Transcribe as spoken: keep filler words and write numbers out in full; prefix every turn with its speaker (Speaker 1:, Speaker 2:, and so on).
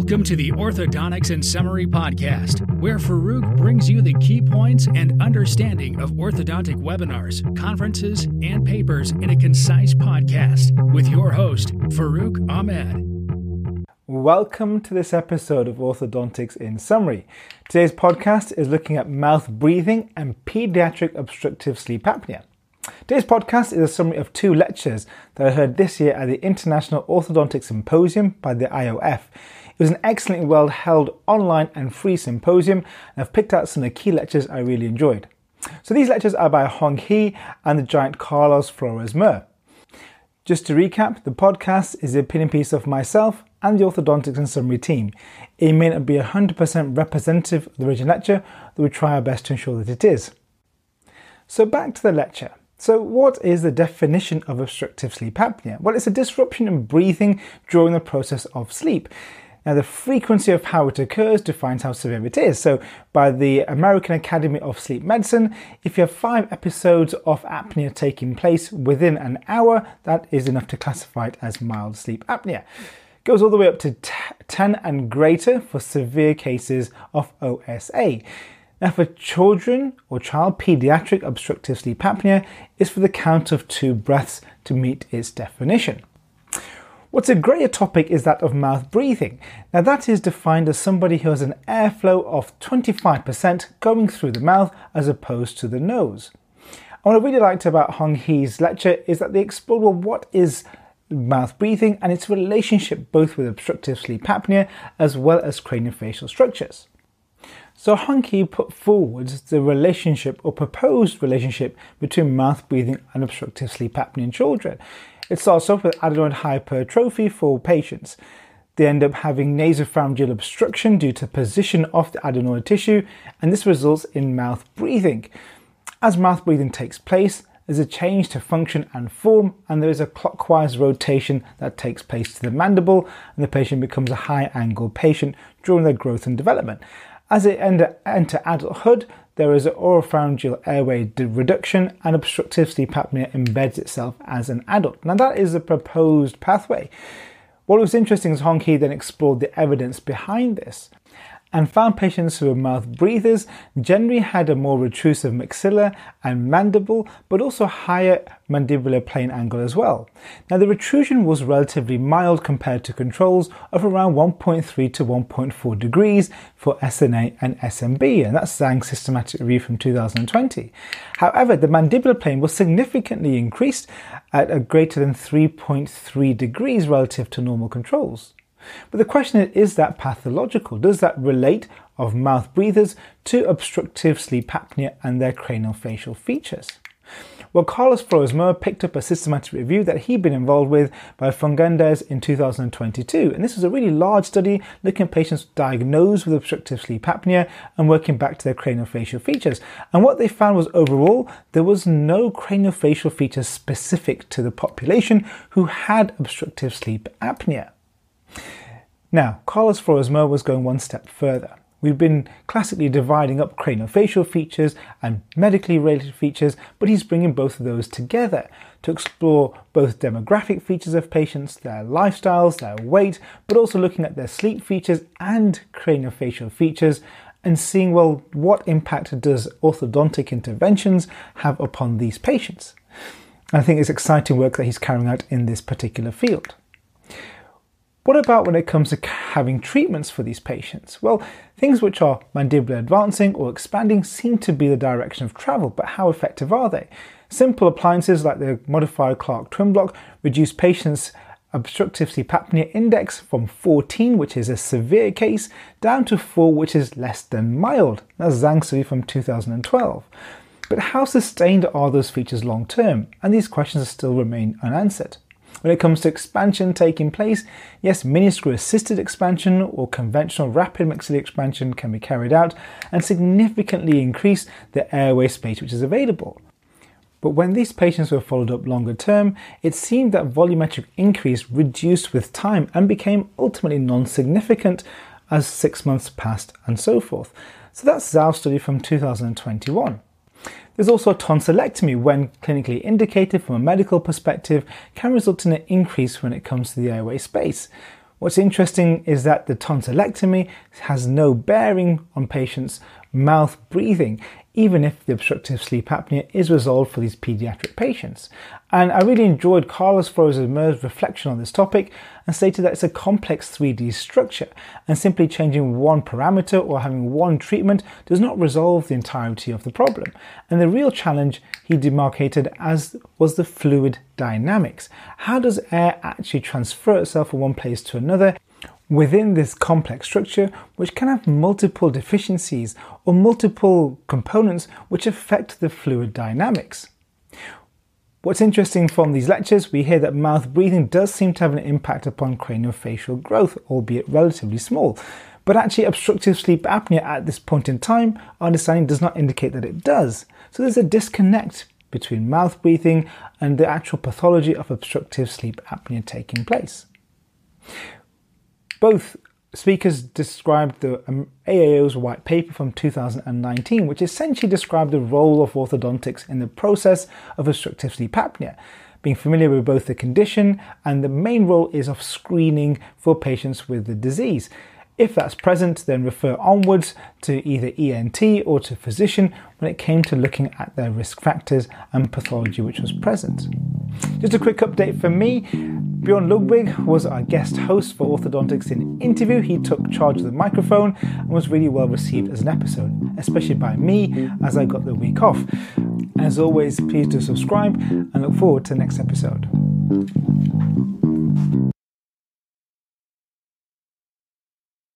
Speaker 1: Welcome to the Orthodontics in Summary podcast, where Farouk brings you the key points and understanding of orthodontic webinars, conferences, and papers in a concise podcast with your host, Farouk Ahmed.
Speaker 2: Welcome to this episode of Orthodontics in Summary. Today's podcast is looking at mouth breathing and pediatric obstructive sleep apnea. Today's podcast is a summary of two lectures that I heard this year at the International Orthodontic Symposium by the I O F. It was an excellently well held online and free symposium, and I've picked out some of the key lectures I really enjoyed. So these lectures are by Hong He and the giant Carlos Flores-Mer. Just to recap, the podcast is the opinion piece of myself and the Orthodontics in Summary team. It may not be one hundred percent representative of the original lecture, though we try our best to ensure that it is. So back to the lecture. So what is the definition of obstructive sleep apnea? Well, it's a disruption in breathing during the process of sleep. Now, the frequency of how it occurs defines how severe it is. So by the American Academy of Sleep Medicine, if you have five episodes of apnea taking place within an hour, that is enough to classify it as mild sleep apnea. It goes all the way up to ten and greater for severe cases of O S A. Now, for children or child, pediatric obstructive sleep apnea is for the count of two breaths to meet its definition. What's a greater topic is that of mouth breathing. Now, that is defined as somebody who has an airflow of twenty-five percent going through the mouth as opposed to the nose. And what I really liked about Hong He's lecture is that they explored, well, what is mouth breathing and its relationship both with obstructive sleep apnea as well as craniofacial structures. So Hong He put forward the relationship or proposed relationship between mouth breathing and obstructive sleep apnea in children. It starts off with adenoid hypertrophy for patients. They end up having nasopharyngeal obstruction due to the position of the adenoid tissue, and this results in mouth breathing. As mouth breathing takes place, there's a change to function and form, and there is a clockwise rotation that takes place to the mandible, and the patient becomes a high angle patient during their growth and development. As they enter, enter adulthood, there is an oropharyngeal airway reduction, and obstructive sleep apnea embeds itself as an adult. Now, that is a proposed pathway. What was interesting is Hong He then explored the evidence behind this and found patients who were mouth breathers generally had a more retrusive maxilla and mandible, but also higher mandibular plane angle as well. Now, the retrusion was relatively mild compared to controls of around one point three to one point four degrees for S N A and S M B, and that's Zhang's systematic review from two thousand twenty. However, the mandibular plane was significantly increased at a greater than three point three degrees relative to normal controls. But the question is, is that pathological? Does that relate of mouth breathers to obstructive sleep apnea and their craniofacial features? Well, Carlos Flores-Mer picked up a systematic review that he'd been involved with by Fernandez in two thousand twenty-two. And this was a really large study looking at patients diagnosed with obstructive sleep apnea and working back to their craniofacial features. And what they found was overall, there was no craniofacial features specific to the population who had obstructive sleep apnea. Now, Carlos Flores-Mer was going one step further. We've been classically dividing up craniofacial features and medically related features, but he's bringing both of those together to explore both demographic features of patients, their lifestyles, their weight, but also looking at their sleep features and craniofacial features and seeing, well, what impact does orthodontic interventions have upon these patients? And I think it's exciting work that he's carrying out in this particular field. What about when it comes to having treatments for these patients? Well, things which are mandibular advancing or expanding seem to be the direction of travel, but how effective are they? Simple appliances like the modified Clark twin block reduce patients' obstructive sleep apnea index from fourteen, which is a severe case, down to four, which is less than mild. That's Zhang's study from two thousand twelve. But how sustained are those features long term? And these questions still remain unanswered. When it comes to expansion taking place, yes, mini-screw assisted expansion or conventional rapid maxillary expansion can be carried out and significantly increase the airway space which is available. But when these patients were followed up longer term, it seemed that volumetric increase reduced with time and became ultimately non-significant as six months passed and so forth. So that's Zhao's study from two thousand twenty-one. There's also tonsillectomy, when clinically indicated from a medical perspective, can result in an increase when it comes to the airway space. What's interesting is that the tonsillectomy has no bearing on patients' mouth breathing, even if the obstructive sleep apnea is resolved for these pediatric patients. And I really enjoyed Carlos Flores-Amer's reflection on this topic and stated that it's a complex three D structure, and simply changing one parameter or having one treatment does not resolve the entirety of the problem. And the real challenge he demarcated as was the fluid dynamics. How does air actually transfer itself from one place to another within this complex structure, which can have multiple deficiencies or multiple components which affect the fluid dynamics? What's interesting from these lectures, we hear that mouth breathing does seem to have an impact upon craniofacial growth, albeit relatively small. But actually obstructive sleep apnea at this point in time, our understanding does not indicate that it does. So there's a disconnect between mouth breathing and the actual pathology of obstructive sleep apnea taking place. Both speakers described the A A O's white paper from two thousand nineteen, which essentially described the role of orthodontics in the process of obstructive sleep apnea, being familiar with both the condition and the main role is of screening for patients with the disease. If that's present, then refer onwards to either E N T or to physician when it came to looking at their risk factors and pathology which was present. Just a quick update for me. Bjorn Ludwig was our guest host for Orthodontics in Interview. He took charge of the microphone and was really well received as an episode, especially by me as I got the week off. As always, please do subscribe and look forward to the next episode.